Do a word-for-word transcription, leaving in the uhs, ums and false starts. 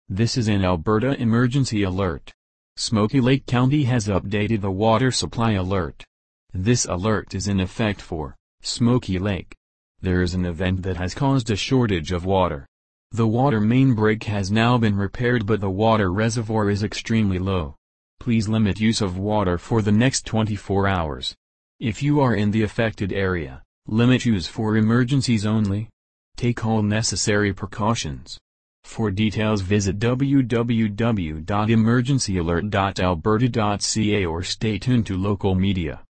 This is an Alberta emergency alert. Smoky Lake County has updated the water supply alert. This alert is in effect for Smoky Lake. There is an event that has caused a shortage of water. The water main break has now been repaired, but the water reservoir is extremely low. Please limit use of water for the next twenty-four hours. If you are in the affected area, limit use for emergencies only. Take all necessary precautions. For details visit w w w dot emergency alert dot alberta dot c a or stay tuned to local media.